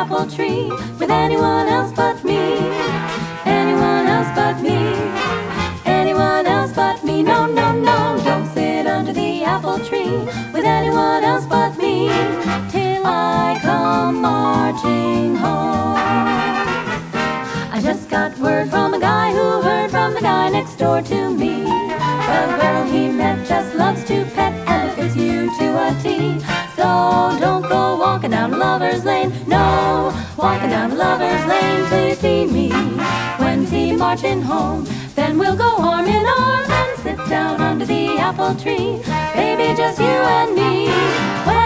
apple tree with anyone else but me. Anyone else but me. Anyone else but me. No, no, no, don't sit under the apple tree with anyone else but me till I come marching home. I just got word from a guy who heard from the guy next door to me. The girl he met just loves to pet and fits you to a T. So don't go walking down Lover's Lane. No, walking down Lover's Lane till you see me. When's he marching home? Then we'll go arm in arm and sit down under the apple tree. Baby, just you and me. Well,